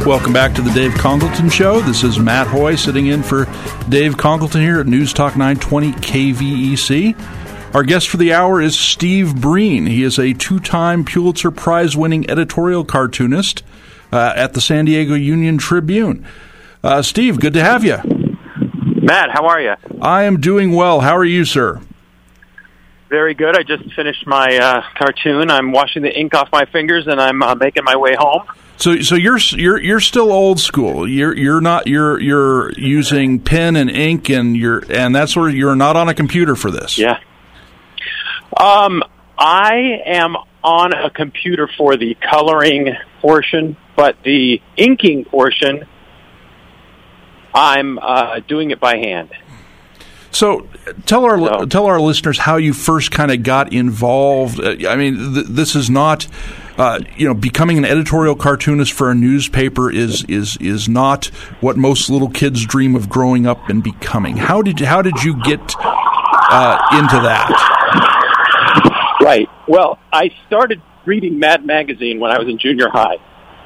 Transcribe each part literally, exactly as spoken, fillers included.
Welcome back to the Dave Congleton Show. This is Matt Hoy sitting in for Dave Congleton here at News Talk nine twenty K V E C. Our guest for the hour is Steve Breen. He is a two-time Pulitzer Prize-winning editorial cartoonist uh, at the San Diego Union Tribune. Uh, Steve, good to have you. Matt, how are you? I am doing well. How are you, sir? Very good. I just finished my uh, cartoon. I'm washing the ink off my fingers, and I'm uh, making my way home. So, so you're you're you're still old school. You're you're not you're you're using pen and ink, and you're and that sort of. You're not on a computer for this. Yeah. Um, I am on a computer for the coloring portion, but the inking portion, I'm uh, doing it by hand. So tell our so. tell our listeners how you first kind of got involved. I mean, th- this is not, uh, you know, becoming an editorial cartoonist for a newspaper is is is not what most little kids dream of growing up and becoming. How did how did you get uh, into that? Right. Well, I started reading Mad Magazine when I was in junior high,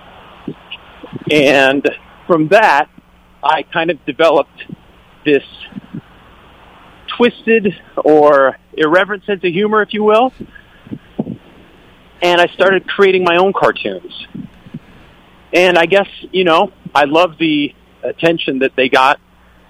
and from that, I kind of developed this twisted or irreverent sense of humor, if you will, and I started creating my own cartoons. And I guess, you know, I love the attention that they got,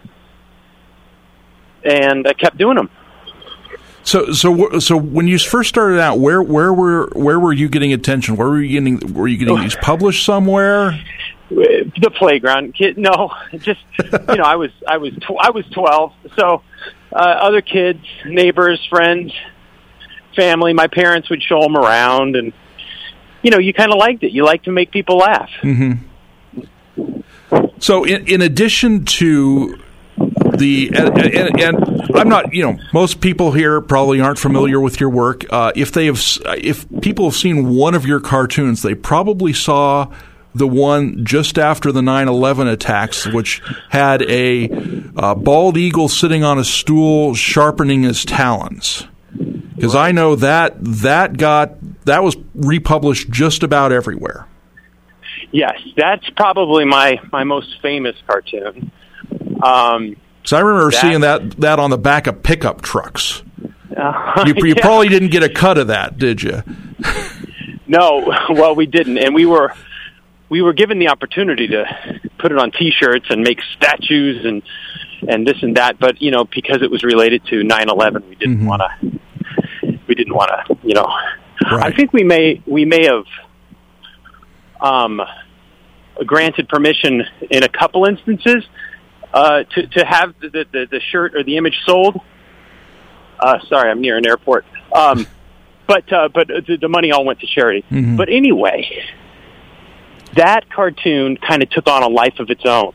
and I kept doing them. So, so, so, when you first started out, where, where were, where were you getting attention? Where were you getting? Were you getting these published somewhere? The playground, kid. No, just you know, I was, I was, tw- I was twelve. So, uh, other kids, neighbors, friends, family. My parents would show them around, and you know, you kind of liked it. You like to make people laugh. Mm-hmm. So, in, in addition to the, and, and, and I'm not, you know, most people here probably aren't familiar with your work. Uh, if they have, if people have seen one of your cartoons, they probably saw the one just after the nine eleven attacks, which had a uh, bald eagle sitting on a stool sharpening his talons. Because I know that that got that was republished just about everywhere. Yes, that's probably my, my most famous cartoon. Um, so I remember that, seeing that that on the back of pickup trucks. Uh, you you yeah. probably didn't get a cut of that, did you? No, well, we didn't, and we were. We were given the opportunity to put it on T-shirts and make statues and and this and that, but you know, because it was related to nine eleven, we didn't mm-hmm. want to. We didn't want to, you know. Right. I think we may we may have um, granted permission in a couple instances uh, to to have the, the the shirt or the image sold. Uh, sorry, I'm near an airport, um, but uh, but the, the money all went to charity. Mm-hmm. But anyway. That cartoon kind of took on a life of its own.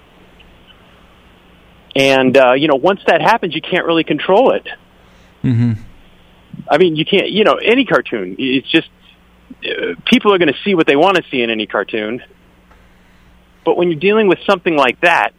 And, uh, you know, once that happens, you can't really control it. Mm-hmm. I mean, you can't, you know, any cartoon. It's just, uh, people are going to see what they want to see in any cartoon. But when you're dealing with something like that,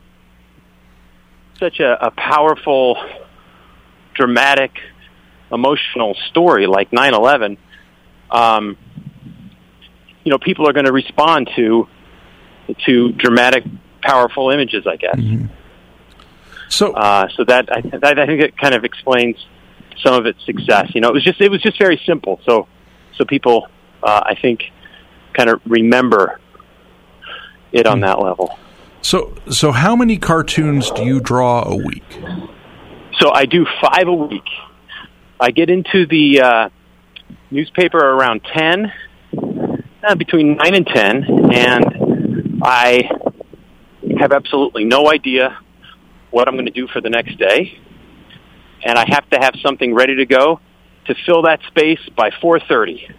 such a, a powerful, dramatic, emotional story like nine eleven, um, you know, people are going to respond to to dramatic, powerful images, I guess. Mm-hmm. So, uh, so that I, that I think it kind of explains some of its success. You know, it was just it was just very simple. So, so people, uh, I think, kind of remember it on that level. So, so how many cartoons do you draw a week? So I do five a week. I get into the uh, newspaper around ten. Uh, between nine and ten, and I have absolutely no idea what I'm going to do for the next day, and I have to have something ready to go to fill that space by four thirty.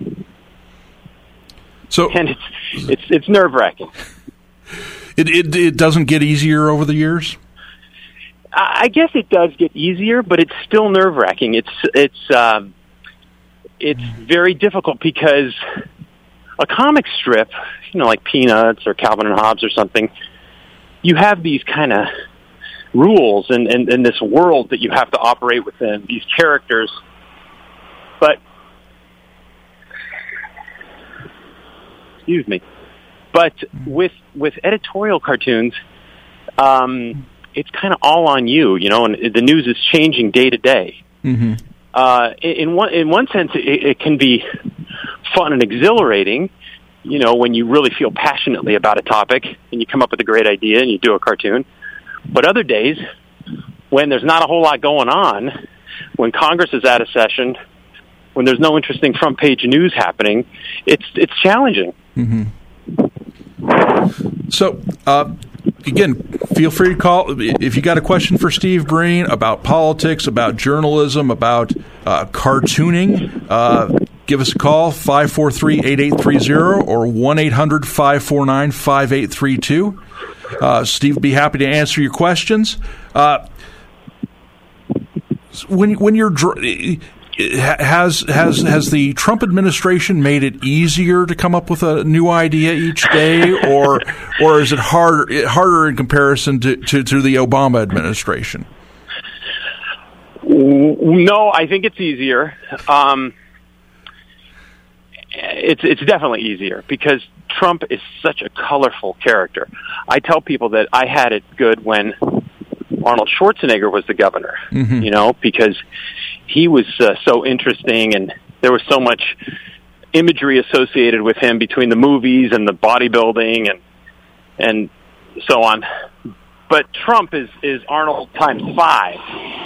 So, and it's it's, it's nerve wracking. It, it it doesn't get easier over the years? I guess it does get easier, but it's still nerve wracking. It's it's um, it's very difficult because a comic strip, you know, like Peanuts or Calvin and Hobbes or something, you have these kind of rules and, and, and this world that you have to operate within, these characters. But, excuse me, But with with editorial cartoons, um, it's kind of all on you, you know, and the news is changing day to day. Mm-hmm. Uh, in one in one sense, it, it can be fun and exhilarating, you know, when you really feel passionately about a topic and you come up with a great idea and you do a cartoon. But other days, when there's not a whole lot going on, when Congress is out of session, when there's no interesting front page news happening, it's it's challenging. Mm-hmm. So, uh, again, feel free to call if you got a question for Steve Breen about politics, about journalism, about uh, cartooning. Uh, give us a call, five four three, eight eight three zero or one eight hundred, five four nine, five eight three two. Uh, Steve will be happy to answer your questions. Uh, when when you're dr- has has has the Trump administration made it easier to come up with a new idea each day, or or is it harder harder in comparison to, to, to the Obama administration? No, I think it's easier. Um, it's it's definitely easier because Trump is such a colorful character. I tell people that I had it good when Arnold Schwarzenegger was the governor, mm-hmm. you know, because he was uh, so interesting and there was so much imagery associated with him between the movies and the bodybuilding and and so on. But Trump is, is Arnold times five.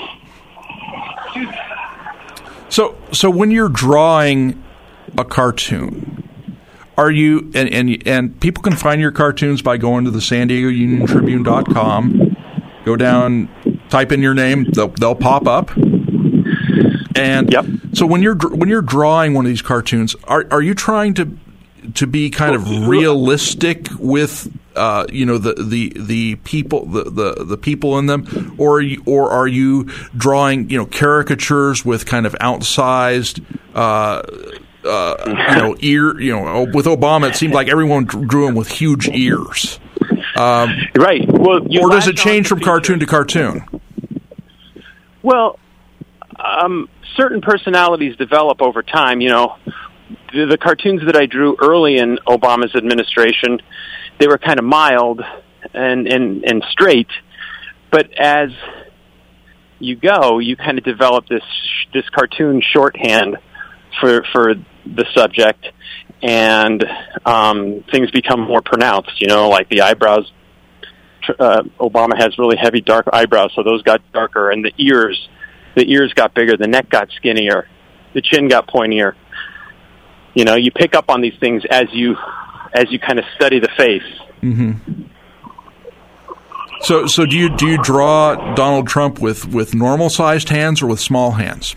So so when you're drawing a cartoon, are you and, and and people can find your cartoons by going to the San Diego Union Tribune dot com. Go down, type in your name; they'll they'll pop up. And yep. So when you're when you're drawing one of these cartoons, are are you trying to to be kind of realistic with uh, you know the, the the people the, the, the people in them, or are you, or are you drawing you know caricatures with kind of outsized uh, uh, you know ear you know with Obama it seemed like everyone drew him with huge ears. Um, right. Well, or does it change from cartoon to cartoon? Well, um, certain personalities develop over time. You know, the, the cartoons that I drew early in Obama's administration, they were kind of mild and, and, and straight. But as you go, you kind of develop this this cartoon shorthand for for the subject. And um, things become more pronounced, you know, like the eyebrows. Uh, Obama has really heavy, dark eyebrows, so those got darker. And the ears, the ears got bigger, the neck got skinnier, the chin got pointier. You know, you pick up on these things as you as you kind of study the face. Mm-hmm. So, so do you do you draw Donald Trump with, with normal sized hands or with small hands?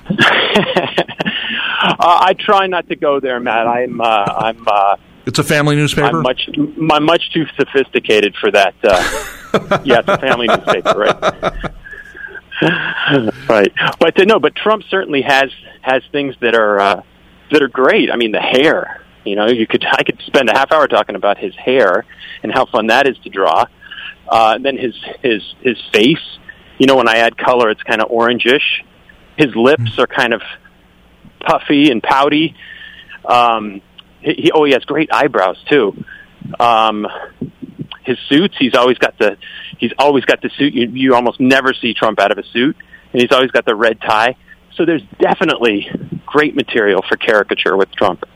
Uh, I try not to go there, Matt. I'm, uh, I'm. Uh, it's a family newspaper. I'm much, I'm much too sophisticated for that. Uh, yeah, it's a family newspaper, right? Right. But uh, no, but Trump certainly has has things that are uh, that are great. I mean, the hair. You know, you could I could spend a half hour talking about his hair and how fun that is to draw. Uh, and then his his his face. You know, when I add color, it's kind of orangish. His lips are kind of puffy and pouty. Um, he, he oh, he has great eyebrows too. Um, his suits, he's always got the he's always got the suit. You, you almost never see Trump out of a suit, and he's always got the red tie. So there's definitely great material for caricature with Trump.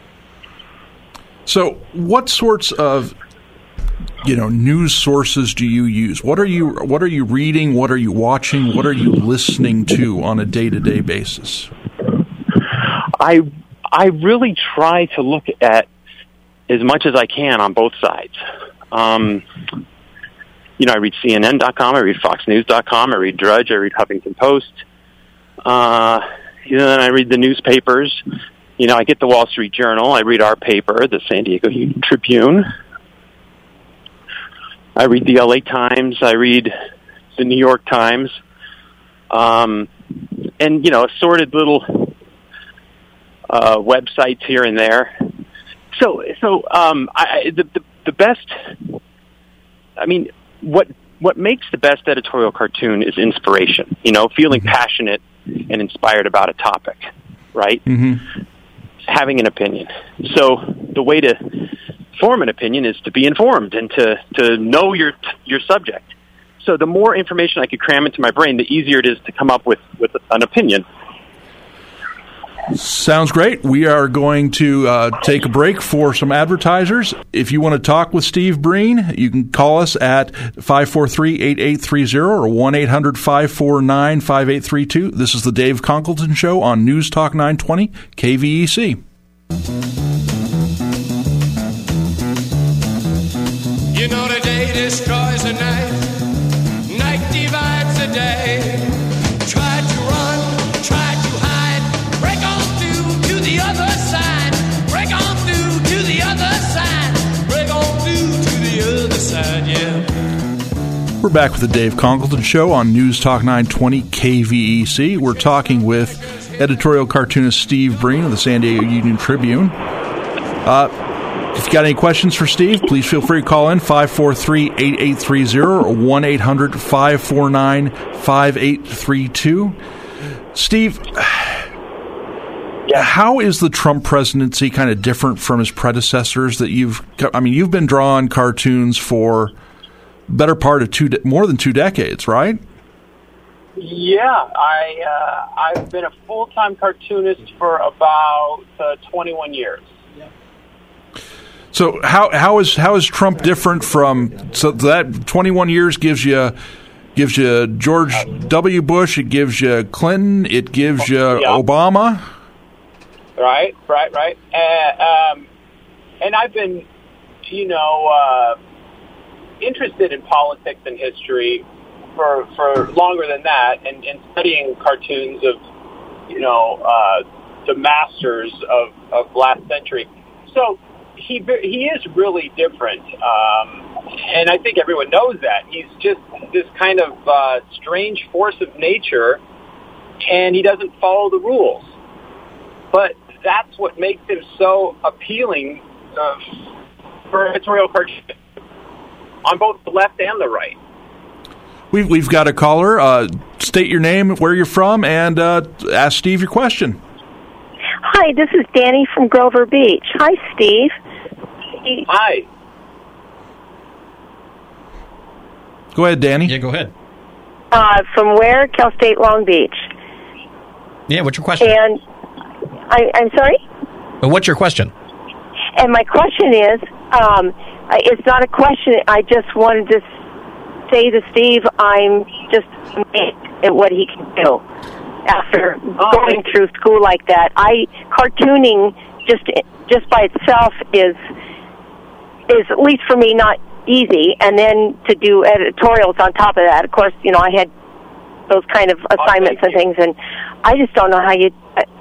So, what sorts of you know news sources do you use? What are you what are you reading? What are you watching? What are you listening to on a day-to-day basis? I I really try to look at as much as I can on both sides. Um, you know, I read C N N dot com, I read Fox News dot com, I read Drudge, I read Huffington Post. Uh, you know, then I read the newspapers. You know, I get the Wall Street Journal. I read our paper, the San Diego Union Tribune. I read the L A Times. I read the New York Times. Um, and, you know, assorted little uh, websites here and there. So, so um, I, the, the the best. I mean, what what makes the best editorial cartoon is inspiration. You know, feeling passionate and inspired about a topic, right? Mm-hmm. Having an opinion. So the way to form an opinion is to be informed and to, to know your your subject. So the more information I could cram into my brain, the easier it is to come up with, with an opinion. Sounds great. We are going to uh, take a break for some advertisers. If you want to talk with Steve Breen, you can call us at five four three, eight eight three zero or one eight hundred, five four nine, five eight three two. This is the Dave Conkelton Show on News Talk nine twenty K V E C. You know the day destroys the night, night divides the day. Try to run, try to hide, break on through to the other side, break on through to the other side, break on through to the other side, yeah. We're back with the Dave Conkelton Show on News Talk nine twenty K V E C. We're talking with editorial cartoonist Steve Breen of the San Diego Union Tribune. Uh, If you got any questions for Steve, please feel free to call in five four three, eight eight three zero or one eight hundred, five four nine, five eight three two. Steve, yeah. How is the Trump presidency kind of different from his predecessors that you've, I mean, you've been drawing cartoons for better part of two, more than two decades, right? Yeah, I, uh, I've been a full-time cartoonist for about uh, twenty-one years. So how how is how is Trump different from, so that twenty-one years gives you gives you George W. Bush, it gives you Clinton, it gives you yeah. Obama. Right, right, right. Uh, um, and I've been, you know, uh, interested in politics and history for for longer than that, and, and studying cartoons of, you know, uh, the masters of, of last century. So. He he is really different, um, and I think everyone knows that. He's just this kind of uh, strange force of nature, and he doesn't follow the rules. But that's what makes him so appealing uh, for editorial cartoons on both the left and the right. We've, we've got a caller. Uh, state your name, where you're from, and uh, ask Steve your question. Hi, this is Danny from Grover Beach. Hi, Steve. Hi. Go ahead, Danny. Yeah, go ahead. Uh, from where? Cal State Long Beach. Yeah, what's your question? And I, I'm sorry? But what's your question? And my question is, um, it's not a question. I just wanted to say to Steve, I'm just amazed at what he can do after oh, going through school like that. I cartooning just just by itself is is at least for me not easy, and then to do editorials on top of that. Of course, you know, I had those kind of assignments oh, and things, and I just don't know how you.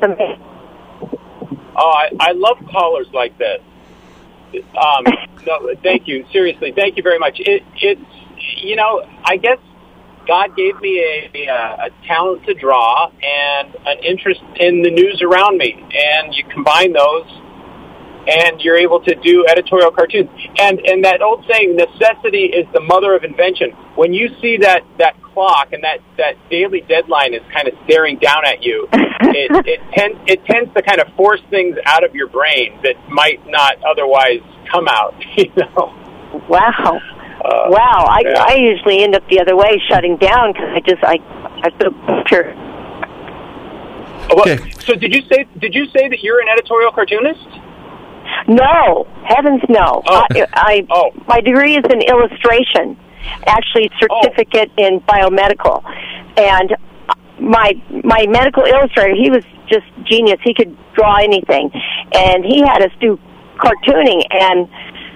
Oh, I, I love callers like this. Um, no, thank you. Seriously, thank you very much. It, it's, you know, I guess God gave me a, a, a talent to draw and an interest in the news around me, and you combine those, and you're able to do editorial cartoons. And and that old saying, necessity is the mother of invention. When you see that, that clock and that, that daily deadline is kind of staring down at you, it, it tends it tends to kind of force things out of your brain that might not otherwise come out. You know. Wow. Uh, wow. I yeah. I usually end up the other way, shutting down, because I just I I feel sure. Well, okay. So did you say did you say that you're an editorial cartoonist? No, heavens no. Oh. I, I oh. My degree is in illustration, actually certificate oh. in biomedical, and my my medical illustrator, he was just genius. He could draw anything, and he had us do cartooning. And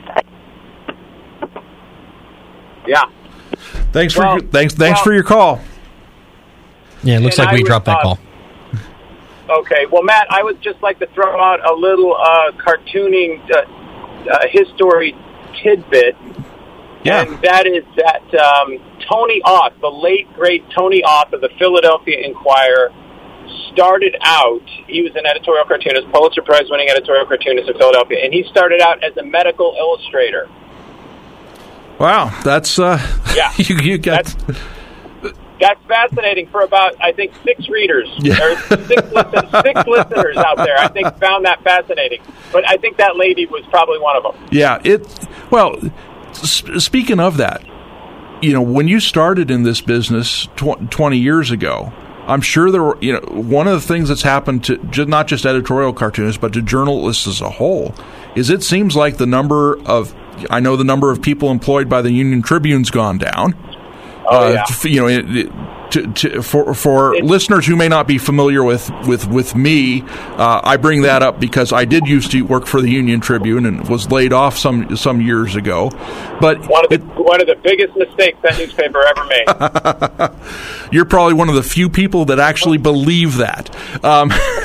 yeah, thanks for well, your, thanks thanks well, for your call. Yeah, it looks like I we was, dropped that uh, call. Okay, well, Matt, I would just like to throw out a little uh, cartooning uh, uh, history tidbit, Yeah. and that is that um, Tony Auth, the late, great Tony Auth of the Philadelphia Inquirer, started out, he was an editorial cartoonist, Pulitzer Prize-winning editorial cartoonist in Philadelphia, and he started out as a medical illustrator. Wow, that's, uh, Yeah. you, you got... That's, That's fascinating for about, I think, six readers. Yeah. There's six, listen, six listeners out there, I think, found that fascinating. But I think that lady was probably one of them. Yeah. It. Well, sp- speaking of that, you know, when you started in this business tw- twenty years ago, I'm sure there were, you know, one of the things that's happened to j- not just editorial cartoonists, but to journalists as a whole, is it seems like the number of, I know the number of people employed by the Union Tribune's gone down. Oh, uh, yeah. to, you know, it, it, to, to, for for It's, listeners who may not be familiar with with with me, uh, I bring that up because I did used to work for the Union Tribune and was laid off some some years ago. But one of the it, one of the biggest mistakes that newspaper ever made. you're probably one of the few people that actually believe that. Um,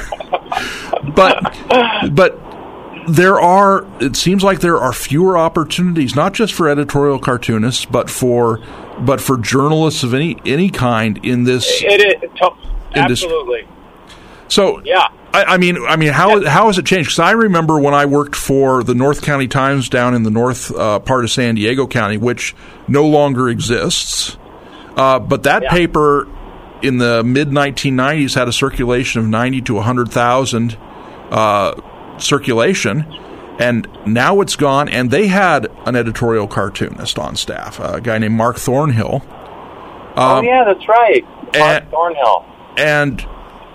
but but. There are, it seems like there are fewer opportunities, not just for editorial cartoonists, but for, but for journalists of any any kind in this. It is to- industry. absolutely. So Yeah. I, I mean, I mean, how how has it changed? Because I remember when I worked for the North County Times down in the north uh, part of San Diego County, which no longer exists, uh, but that Yeah. paper in the mid nineteen nineties had a circulation of ninety to a hundred thousand. Uh, circulation, and now it's gone, and they had an editorial cartoonist on staff, a guy named Mark Thornhill. Oh, Um, yeah, that's right. Mark and- Thornhill. And,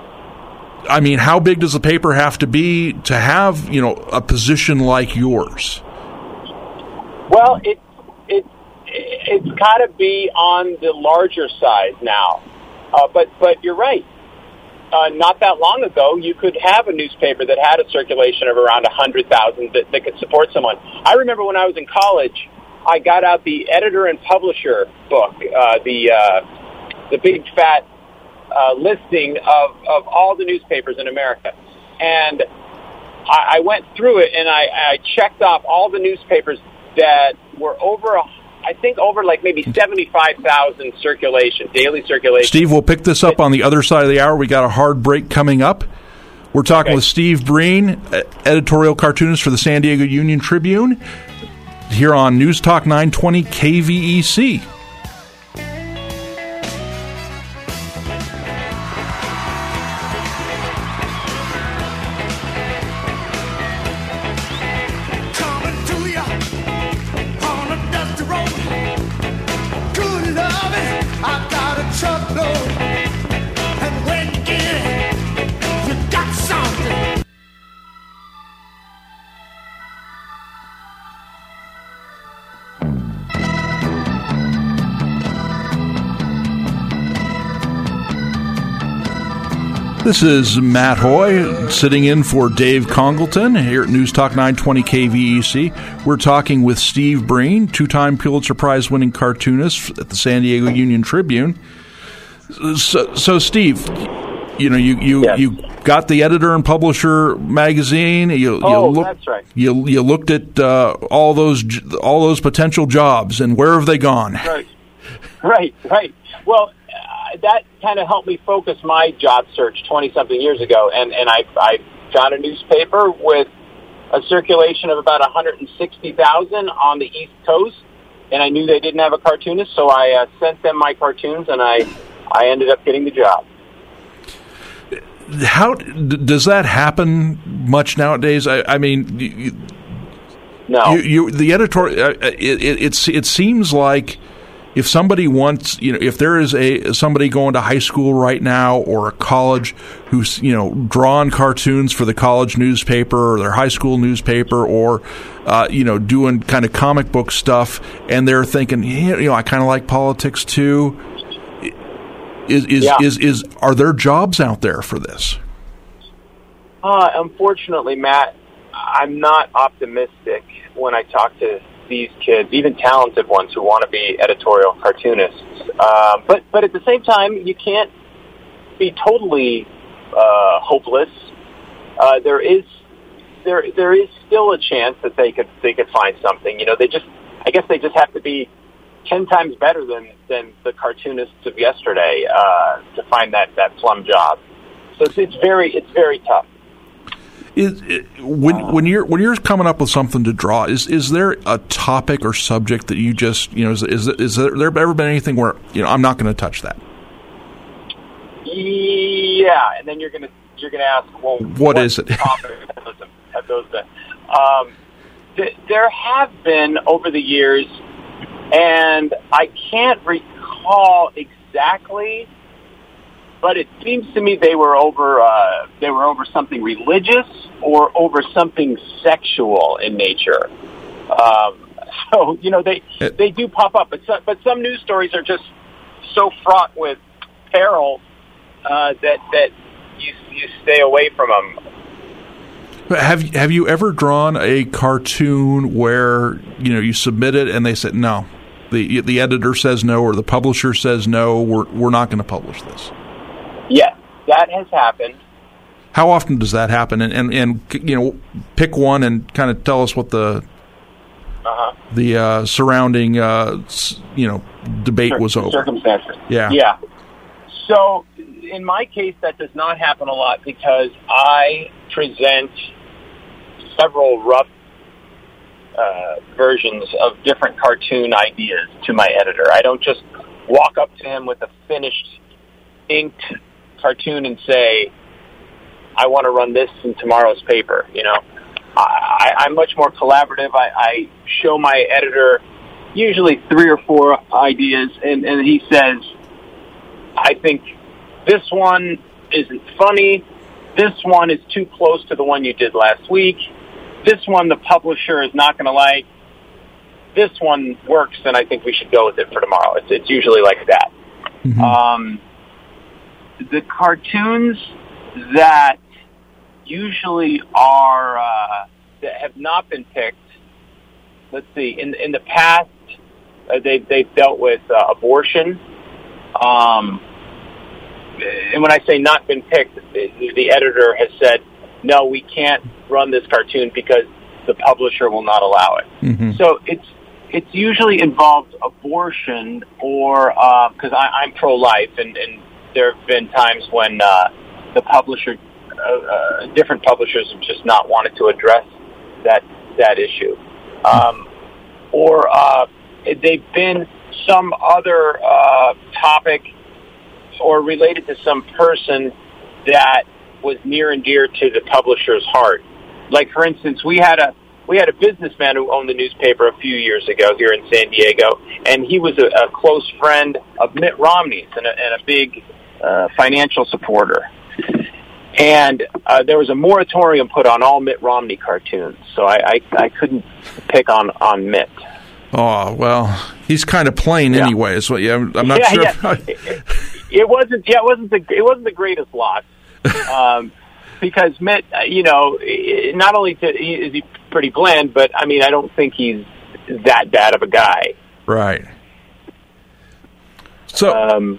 I mean, how big does the paper have to be to have, you know, a position like yours? Well, it, it, it's got to be on the larger size now. Uh, but, but you're right. Uh, not that long ago, you could have a newspaper that had a circulation of around one hundred thousand that, that could support someone. I remember when I was in college, I got out the editor and publisher book, uh, the uh, the big fat uh, listing of, of all the newspapers in America. And I, I went through it, and I, I checked off all the newspapers that were over a I think over like maybe seventy-five thousand circulation, daily circulation. Steve, we'll pick this up on the other side of the hour. We got a hard break coming up. We're talking Okay. with Steve Breen, editorial cartoonist for the San Diego Union Tribune, here on News Talk nine twenty K V E C. Coming to you on a dusty road. Good loving, I've got a truckload. And when you get it, you got something. This is Matt Hoy sitting in for Dave Congleton here at News Talk nine twenty K V E C. We're talking with Steve Breen, two-time Pulitzer Prize-winning cartoonist at the San Diego Union Tribune. So, so Steve, you know, you you, Yes. you got the editor and publisher magazine. You, Oh, you look, that's right. You you looked at uh, all those j- all those potential jobs, and where have they gone? Right, right, right. Well, uh, that kind of helped me focus my job search twenty-something years ago, and, and I, I found a newspaper with a circulation of about one hundred sixty thousand on the East Coast, and I knew they didn't have a cartoonist, so I uh, sent them my cartoons, and I, I ended up getting the job. How d- does that happen much nowadays? I, I mean, you, No. you, you the editor. Uh, it, it it's it seems like if somebody wants, you know, if there is a somebody going to high school right now or a college who's, you know, drawing cartoons for the college newspaper or their high school newspaper, or uh, you know, doing kind of comic book stuff, and they're thinking, hey, you know, I kind of like politics too. Is is, Yeah. is is are there jobs out there for this? Uh, unfortunately, Matt, I'm not optimistic when I talk to these kids, even talented ones who want to be editorial cartoonists. Um, but but at the same time, you can't be totally uh, hopeless. Uh, there is there there is still a chance that they could they could find something. You know, they just I guess they just have to be ten times better than, than the cartoonists of yesterday uh, to find that, that plum job. So it's, it's very it's very tough. Is, it, when when you're when you're coming up with something to draw, is is there a topic or subject that you just, you know, is is, is there, there ever been anything where, you know, I'm not going to touch that? Yeah, and then you're gonna you're gonna ask, well, what, what is it? topic have those, have those been? Um, th- there have been over the years, and I can't recall exactly, but it seems to me they were over uh, they were over something religious or over something sexual in nature. Um, so you know they it, they do pop up, but some, but some news stories are just so fraught with peril uh, that that you you stay away from them. Have have you ever drawn a cartoon where you know you submit it and they said no, the the editor says no or the publisher says no, we're we're not going to publish this? Yes, that has happened. How often does that happen? And and, and you know, pick one and kind of tell us what the uh-huh. the uh, surrounding uh, you know debate Cir- was over. Circumstances. Yeah. Yeah. So in my case, that does not happen a lot because I present several rough uh, versions of different cartoon ideas to my editor. I don't just walk up to him with a finished inked cartoon and say, I want to run this in tomorrow's paper. You know, I, I'm much more collaborative. I, I show my editor usually three or four ideas, and, and he says, I think this one isn't funny. This one is too close to the one you did last week. This one the publisher is not going to like. This one works, and I think we should go with it for tomorrow. It's, it's usually like that. Mm-hmm. Um, the cartoons that usually are uh, that have not been picked. Let's see. In in the past, uh, they they've dealt with uh, abortion. Um, and when I say not been picked, the, the editor has said, no, we can't run this cartoon because the publisher will not allow it. Mm-hmm. So it's it's usually involved abortion or because uh, I'm pro-life, and, and there have been times when uh, the publisher, uh, uh, different publishers have just not wanted to address that that issue, um, or uh, they've been some other uh, topic or related to some person that was near and dear to the publisher's heart. Like, for instance, we had a we had a businessman who owned the newspaper a few years ago here in San Diego, and he was a, a close friend of Mitt Romney's and a, and a big uh, financial supporter. And uh, there was a moratorium put on all Mitt Romney cartoons, so I, I, I couldn't pick on, on Mitt. Oh, well, he's kind of plain yeah. anyway. So yeah, I'm, I'm not yeah, sure. Yeah. I... it, it wasn't. Yeah, it wasn't the. It wasn't the greatest lot, um, because Mitt, you know, not only to, is he pretty bland, but I mean, I don't think he's that bad of a guy. Right. So. Um,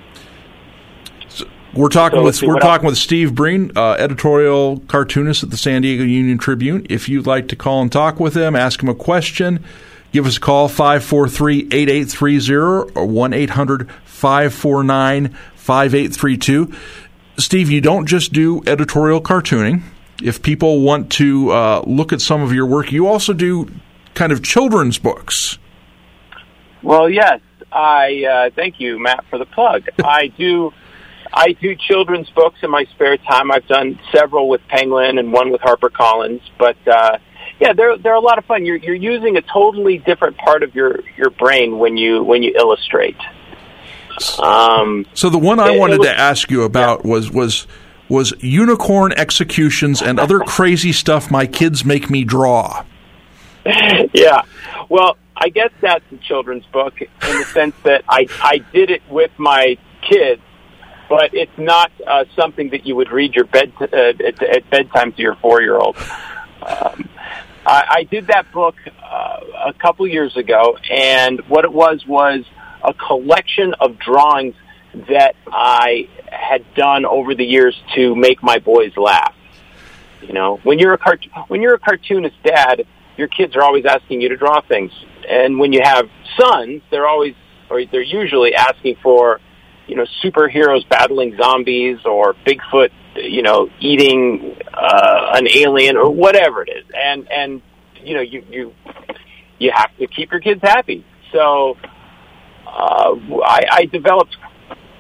We're talking so with we're else? talking with Steve Breen, uh, editorial cartoonist at the San Diego Union Tribune. If you'd like to call and talk with him, ask him a question, give us a call, five four three, eight eight three zero or one eight hundred, five four nine, five eight three two. Steve, you don't just do editorial cartooning. If people want to uh, look at some of your work, you also do kind of children's books. Well, yes. I uh, thank you, Matt, for the plug. I do... I do children's books in my spare time. I've done several with Penguin and one with HarperCollins. But, uh, yeah, they're, they're a lot of fun. You're, you're using a totally different part of your, your brain when you when you illustrate. Um, so the one I it, wanted it was, to ask you about yeah. was, was, was unicorn executions and other crazy stuff my kids make me draw. Yeah. Well, I guess that's a children's book in the sense that I, I did it with my kids. But it's not uh, something that you would read your bed uh, at, at bedtime to your four-year-old. Um, I, I did that book uh, a couple years ago, and what it was was a collection of drawings that I had done over the years to make my boys laugh. You know, when you're a cart- when you're a cartoonist dad, your kids are always asking you to draw things, and when you have sons, they're always or they're usually asking for, you know, superheroes battling zombies or Bigfoot, you know, eating uh, an alien or whatever it is. And, and you know, you, you, you have to keep your kids happy. So uh, I, I developed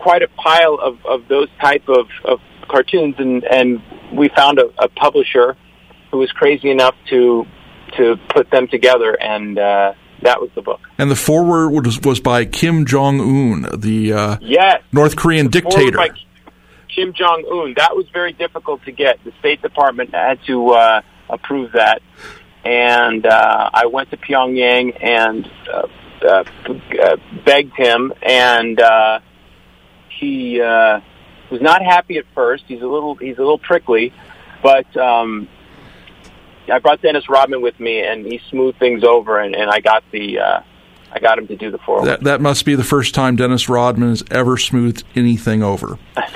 quite a pile of, of those type of, of cartoons, and, and we found a, a publisher who was crazy enough to to put them together, and uh, that was the book. And the foreword was, was by Kim Jong-un, the uh, yes, North Korean the dictator. By Kim Jong-un. That was very difficult to get. The State Department had to uh, approve that. And uh, I went to Pyongyang and uh, uh, uh, begged him, and uh, he uh, was not happy at first. He's a little he's a little prickly, but um, I brought Dennis Rodman with me, and he smoothed things over, and, and I got the uh, I got him to do the foreword. That, that must be the first time Dennis Rodman has ever smoothed anything over.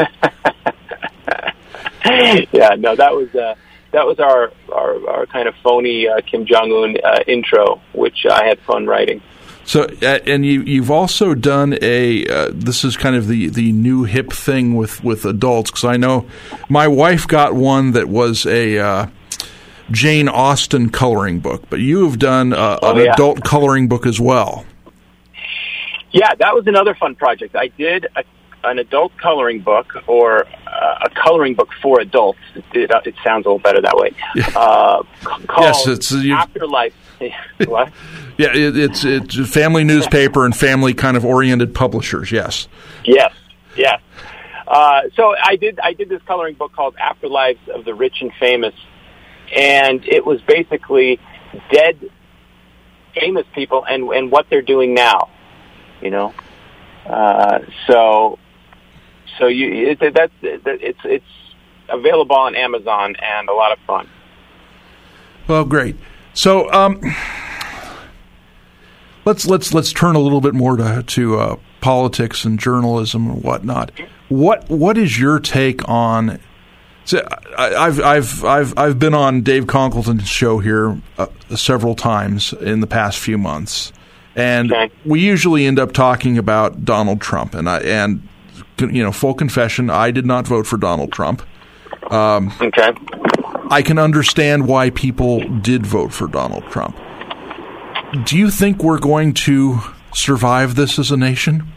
Yeah, no, that was uh, that was our, our, our kind of phony uh, Kim Jong-un uh, intro, which I had fun writing. So, uh, and you, you've also done a, uh, this is kind of the, the new hip thing with, with adults, because I know my wife got one that was a uh, Jane Austen coloring book, but you have done uh, oh, an yeah. adult coloring book as well. Yeah, that was another fun project. I did a, an adult coloring book, or uh, a coloring book for adults. It, it, it sounds a little better that way. Yeah. Uh, called yes, it's uh, Afterlife. What? Yeah, it, it's it's a family newspaper and family kind of oriented publishers. Yes. Yes. Yes. Uh, so I did I did this coloring book called Afterlives of the Rich and Famous, and it was basically dead famous people and and what they're doing now. You know, uh, so so you it, that's it, it's it's available on Amazon and a lot of fun. Well, great. So um, let's let's let's turn a little bit more to to uh, politics and journalism and whatnot. What what is your take on? So I, I've I've I've I've been on Dave Conkelton's show here uh, several times in the past few months, and okay. we usually end up talking about Donald Trump. And I and you know, full confession, I did not vote for Donald Trump. Um, okay. I can understand why people did vote for Donald Trump. Do you think we're going to survive this as a nation?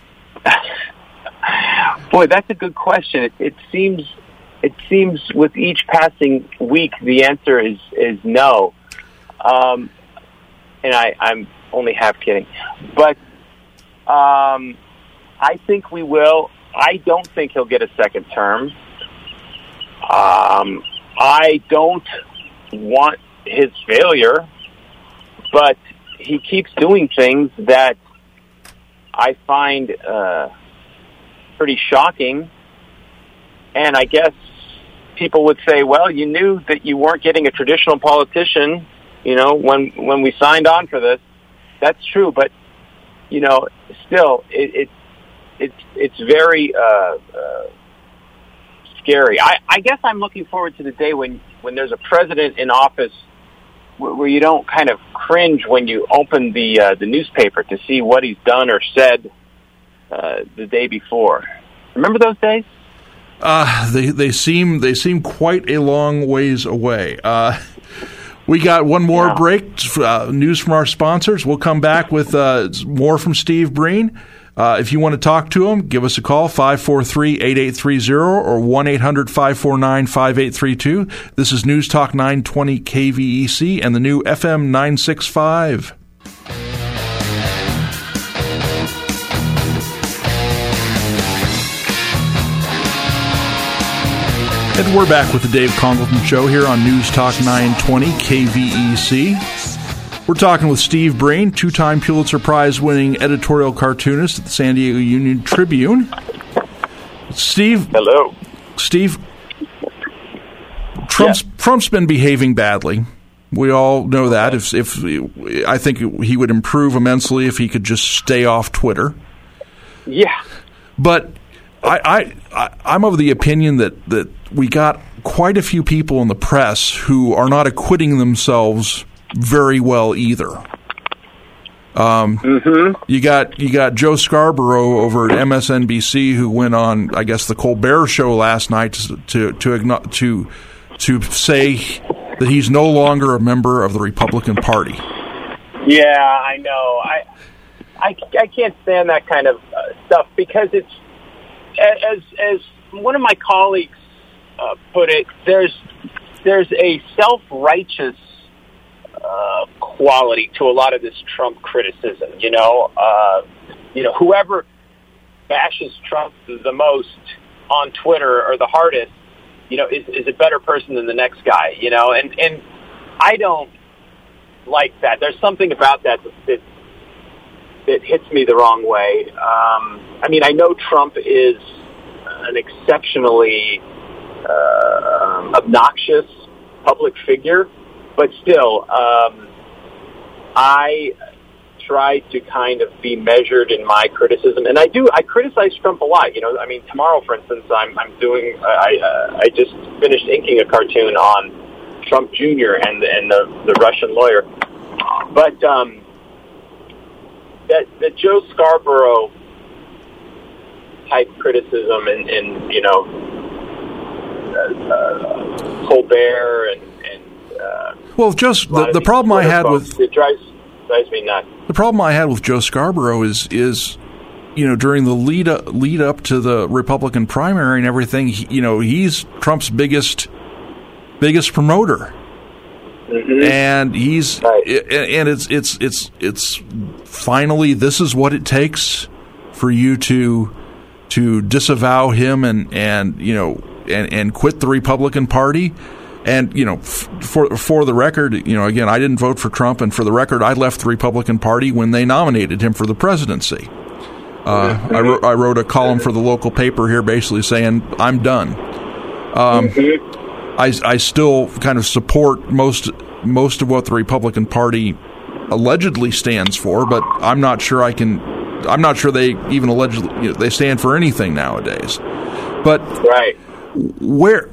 Boy, that's a good question. It, it seems, it seems with each passing week, the answer is is no. Um, and I, I'm only half kidding, but um, I think we will. I don't think he'll get a second term. Um, I don't want his failure, but he keeps doing things that I find uh, pretty shocking. And I guess people would say, well, you knew that you weren't getting a traditional politician, you know, when when we signed on for this. That's true, but, you know, still, it, it, it's it's very... Uh, uh, scary. I, I guess I'm looking forward to the day when, when there's a president in office where, where you don't kind of cringe when you open the uh, the newspaper to see what he's done or said uh, the day before. Remember those days? Uh, they they seem they seem quite a long ways away. Uh, we got one more yeah. break. Uh, news from our sponsors. We'll come back with uh, more from Steve Breen. Uh, if you want to talk to him, give us a call, five four three, eight eight three zero or one eight hundred, five four nine, five eight three two. This is News Talk nine twenty K V E C and the new F M nine sixty-five. And we're back with the Dave Conkelton Show here on News Talk nine twenty K V E C. We're talking with Steve Breen, two-time Pulitzer Prize-winning editorial cartoonist at the San Diego Union Tribune. Steve. Hello. Steve, Trump's, yeah. Trump's been behaving badly. We all know that. If, if I think he would improve immensely if he could just stay off Twitter. Yeah. But I, I, I'm of the opinion that, that we got quite a few people in the press who are not acquitting themselves very well either. Um, mm-hmm. You got you got Joe Scarborough over at M S N B C who went on, I guess, the Colbert Show last night to to to to, to say that he's no longer a member of the Republican Party. Yeah, I know. I I, I can't stand that kind of uh, stuff because it's as as one of my colleagues uh, put it, there's there's a self-righteous uh, quality to a lot of this Trump criticism. You know, uh, you know, whoever bashes Trump the most on Twitter or the hardest, you know, is, is a better person than the next guy. You know, and and I don't like that. There's something about that that that hits me the wrong way. Um, I mean, I know Trump is an exceptionally uh, obnoxious public figure, but still, um, I try to kind of be measured in my criticism, and I do. I criticize Trump a lot. You know, I mean, tomorrow, for instance, I'm I'm doing. I uh, I just finished inking a cartoon on Trump Junior and and the the Russian lawyer, but um, that that Joe Scarborough type criticism and, and you know, uh, uh, Colbert and, and uh, well, just the, the problem I had folks, with it drives drives me nuts. The problem I had with Joe Scarborough is is you know during the lead up, lead up to the Republican primary and everything, he, you know he's Trump's biggest biggest promoter. Mm-hmm. And he's right. and it's it's it's it's finally this is what it takes for you to to disavow him and, and you know and, and quit the Republican Party. And you know f- for for the record, you know again I didn't vote for Trump, and for the record I left the Republican Party when they nominated him for the presidency. Uh, mm-hmm. I, wrote, I wrote a column for the local paper here basically saying I'm done. Um, mm-hmm. I, I still kind of support most most of what the Republican Party allegedly stands for, but I'm not sure I can. I'm not sure they even allegedly you know, they stand for anything nowadays. But right where,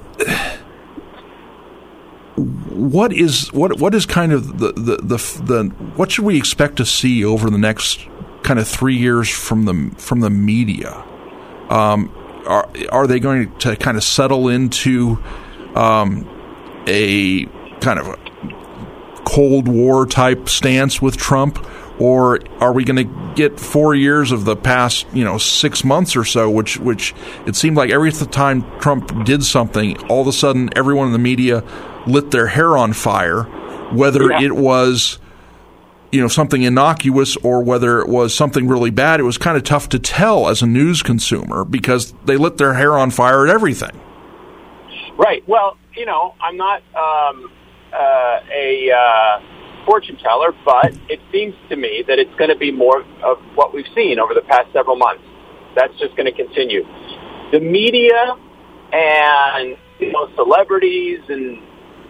what is what what is kind of the the, the the what should we expect to see over the next kind of three years from the from the media? Um, are are they going to kind of settle into Um, a kind of a Cold War type stance with Trump, or are we going to get four years of the past, you know, six months or so, which which it seemed like every time Trump did something, all of a sudden everyone in the media lit their hair on fire, whether yeah. it was, you know, something innocuous or whether it was something really bad. It was kind of tough to tell as a news consumer because they lit their hair on fire at everything. Right. Well, you know, I'm not um, uh, a uh, fortune teller, but it seems to me that it's going to be more of what we've seen over the past several months. That's just going to continue. The media and, you know, celebrities and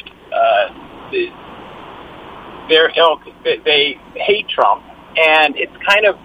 uh, the, their ilk, they hate Trump, and it's kind of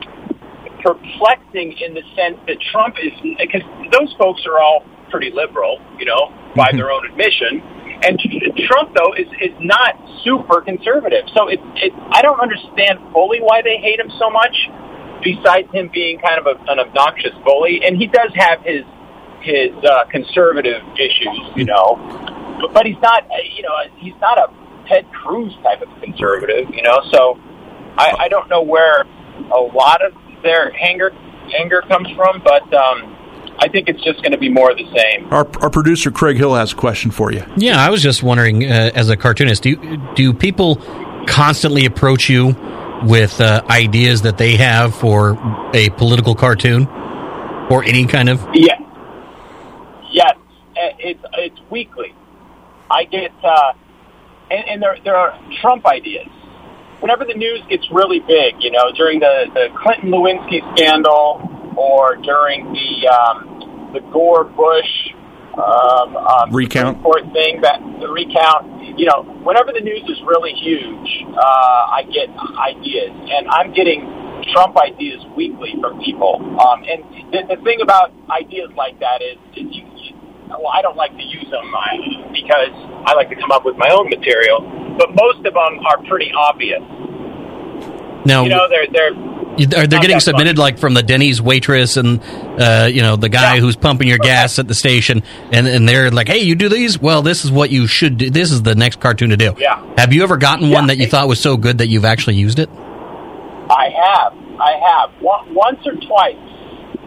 perplexing in the sense that Trump is, because those folks are all pretty liberal, you know, by mm-hmm. their own admission. And Trump, though, is, is not super conservative. So it, it, I don't understand fully why they hate him so much, besides him being kind of a, an obnoxious bully. And he does have his his uh, conservative issues, you know. But, but he's not, you know, he's not a Ted Cruz type of conservative, you know. So I, I don't know where a lot of their anger, anger comes from, but um, I think it's just going to be more of the same. Our, our producer, Craig Hill, has a question for you. Yeah, I was just wondering, uh, as a cartoonist, do you, do people constantly approach you with uh, ideas that they have for a political cartoon or any kind of? Yes. Yes. It's, it's weekly. I get, uh, and, and there, there are Trump ideas. Whenever the news gets really big, you know, during the, the Clinton-Lewinsky scandal or during the um, the Gore-Bush um, um, recount court thing, that the recount, you know, whenever the news is really huge, uh, I get ideas, and I'm getting Trump ideas weekly from people. Um, and the, the thing about ideas like that is, is you, you, well, I don't like to use them I, because I like to come up with my own material, but most of them are pretty obvious. Now, you know, they're they're. Are they getting submitted fun. Like from the Denny's waitress and uh, you know the guy yeah. who's pumping your gas at the station, and and they're like, "Hey, you do these? Well, this is what you should do. This is the next cartoon to do." Yeah. Have you ever gotten yeah. one that you thought was so good that you've actually used it? I have. I have. One, once or twice.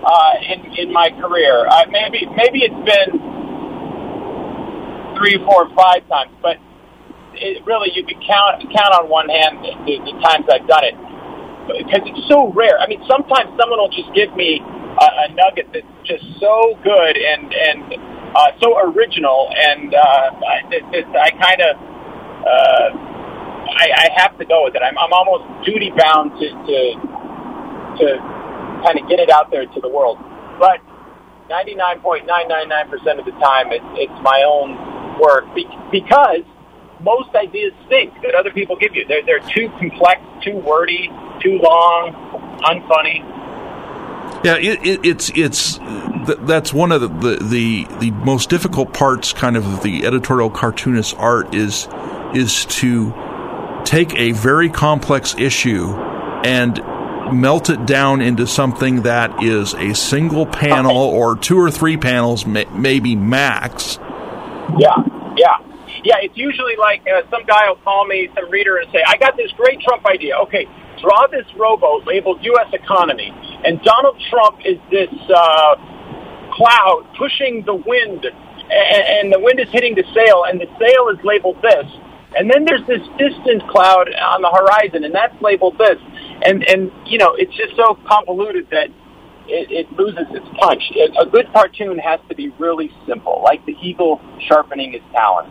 uh, in in my career. Uh, maybe maybe it's been three, four, five times, but it really you could count count on one hand the, the times I've done it because it's so rare. I mean, sometimes someone will just give me a, a nugget that's just so good and and uh, so original, and uh, I, it, it, I kind of uh, I, I have to go with it. I'm, I'm almost duty bound to to, to kind of get it out there to the world, but ninety-nine point nine nine nine percent of the time, it's it's my own work because most ideas stink that other people give you. They're they're too complex, too wordy, too long, unfunny. Yeah, it, it, it's it's that's one of the, the the the most difficult parts, kind of the editorial cartoonist art is is to take a very complex issue and melt it down into something that is a single panel or two or three panels, maybe max. Yeah, yeah. Yeah, it's usually like uh, some guy will call me, some reader, and say, I got this great Trump idea. Okay, draw this rowboat labeled U S economy, and Donald Trump is this uh, cloud pushing the wind, and, and the wind is hitting the sail, and the sail is labeled this. And then there's this distant cloud on the horizon, and that's labeled this. And, and you know, it's just so convoluted that it, it loses its punch. A good cartoon has to be really simple, like the eagle sharpening his talons.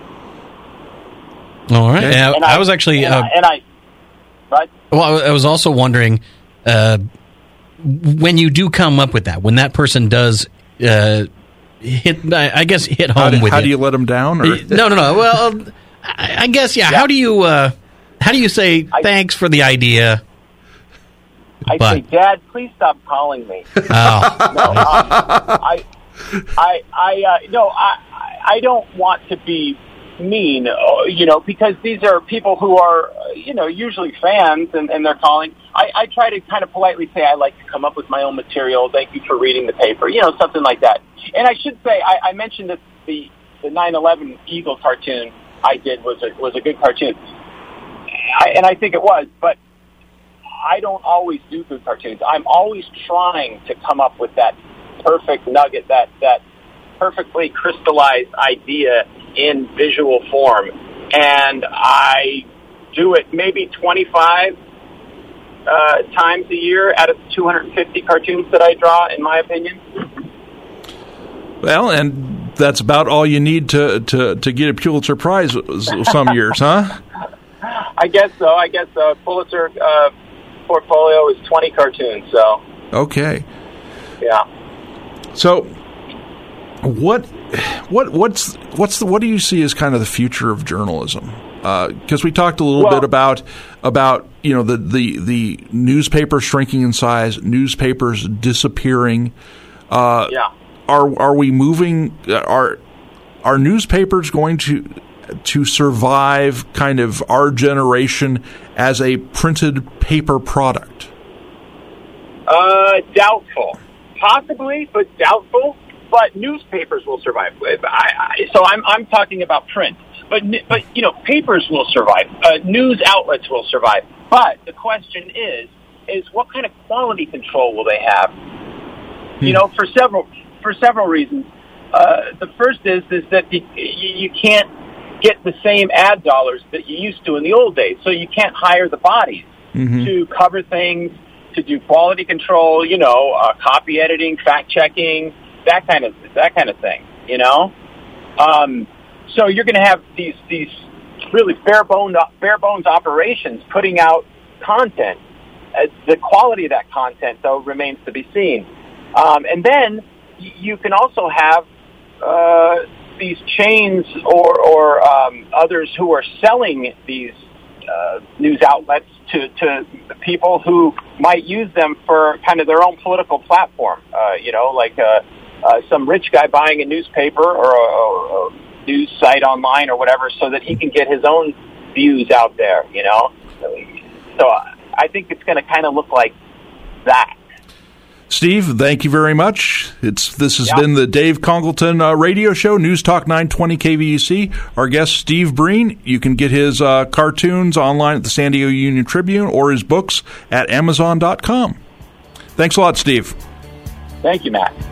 All right. Yeah, I, I was actually... And, uh, I, and I... Right? Well, I was also wondering, uh, when you do come up with that, when that person does... Uh, hit, I guess, hit home how do, with how it. do you let them down? Or? No, no, no. Well, I, I guess, yeah. yeah. How do you... Uh, how do you say, I, thanks for the idea... I but, say, Dad, please stop calling me. Oh. no, um, I, I, I, uh, no, I, I don't want to be mean, you know, because these are people who are, you know, usually fans, and, and they're calling. I, I try to kind of politely say I like to come up with my own material. Thank you for reading the paper, you know, something like that. And I should say, I, I mentioned that the the nine eleven Eagle cartoon I did was a was a good cartoon, I, and I think it was, but. I don't always do good cartoons. I'm always trying to come up with that perfect nugget, that, that perfectly crystallized idea in visual form. And I do it maybe twenty-five uh, times a year out of two hundred fifty cartoons that I draw, in my opinion. Well, and that's about all you need to, to, to get a Pulitzer Prize some years, huh? I guess so. I guess uh, Pulitzer... Uh, portfolio is twenty cartoons, so okay, yeah. So, what, what, what's, what's the, what do you see as kind of the future of journalism? Because uh, we talked a little well, bit about about you know the, the the newspaper shrinking in size, newspapers disappearing. Uh, yeah. Are are we moving? Are are newspapers going to to survive kind of our generation as a printed paper product? Uh, doubtful. Possibly, but doubtful. But newspapers will survive. I, I, so I'm I'm talking about print. But but you know, papers will survive. Uh, news outlets will survive. But the question is is what kind of quality control will they have? Hmm. You know, for several for several reasons. Uh, the first is is that the, you, you can't get the same ad dollars that you used to in the old days. So you can't hire the bodies mm-hmm. to cover things, to do quality control, you know, uh, copy editing, fact checking, that kind of that kind of thing, you know. Um, so you're going to have these these really bare bones bare bones operations putting out content. Uh, the quality of that content, though, remains to be seen. Um, and then y- you can also have uh, these chains or, or um, others who are selling these uh, news outlets to, to people who might use them for kind of their own political platform. Uh, you know, like uh, uh, some rich guy buying a newspaper or a, a news site online or whatever so that he can get his own views out there, you know. So I think it's going to kind of look like that. Steve, thank you very much. It's This has yeah. been the Dave Congleton uh, radio show, News Talk nine twenty K V U C. Our guest, Steve Breen. You can get his uh, cartoons online at the San Diego Union Tribune or his books at amazon dot com. Thanks a lot, Steve. Thank you, Matt.